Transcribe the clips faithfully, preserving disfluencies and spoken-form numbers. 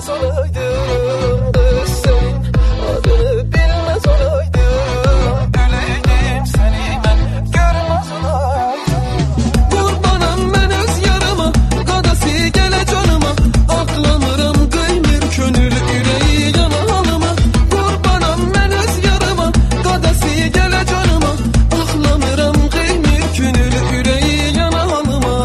bilmez olaydım, senin adını bilmez olaydım, öleydim seni ben görmez olaydım. Qurbanam mən öz yarıma, qadası gələ canıma, ağlamıram qıymır könül ürəyi yana halıma. Qurbanam mən öz yarıma, qadası gələ canıma, ağlamıram qıymır könül ürəyi yana halıma.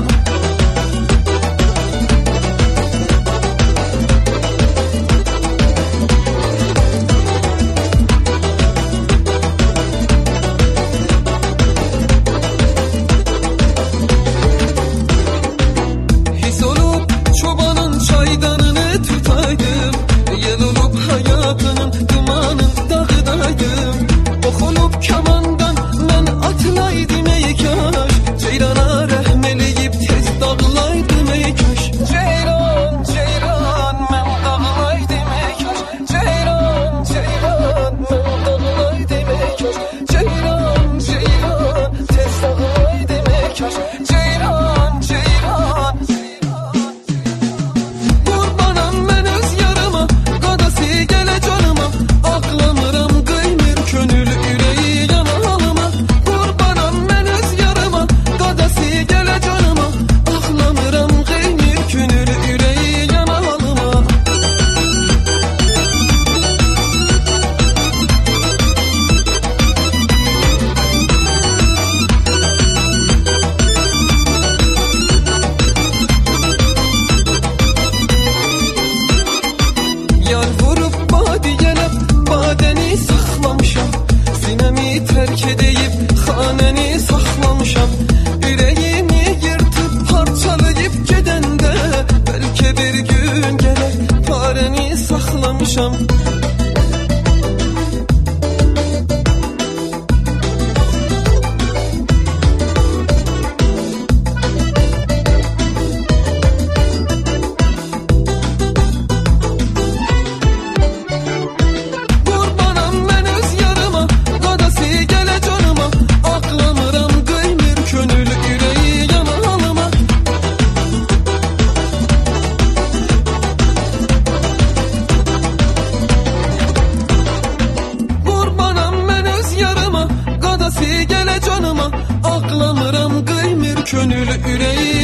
His olup çobanın çaydanını tutaydım, yel olup hayatının dumanın dağıdaydım. Ok olup kamandan mən atılaydım ey kaş, ceyrana rəhm eləyib tez dağılaydım ey kaş. Ceyran, ceyran, mən dağılaydım ey kaş. Ceyran, ceyran, mən dağılaydım ey kaş. Ceyran, ceyran, tez dağılaydım ey kaş. Ceyran, ceyran. Qurbanam mən öz yarıma, qadası gələ canıma, ağlamıram qıymır könül ürəyi yana halıma. Qurbanam mən öz yarıma, qadası gələ canıma, ağlamıram qıymır könül ürəyi yana halıma. Yar vurup badi gəlib, badəni saxlamışam, sinəmi tərk edib, xanəni saxlamışam. Ürəyimi yırtıb parçalayıb gedəndə, bəlkə bir gün gələr, parəni saxlamışam. Qurbanam mən öz yarıma, qadası gələ canıma, ağlamıram qıymır könül ürəyi yana halıma. Qurbanam mən öz yarıma, qadası gələ canıma, ağlamıram qıymır könül ürəyi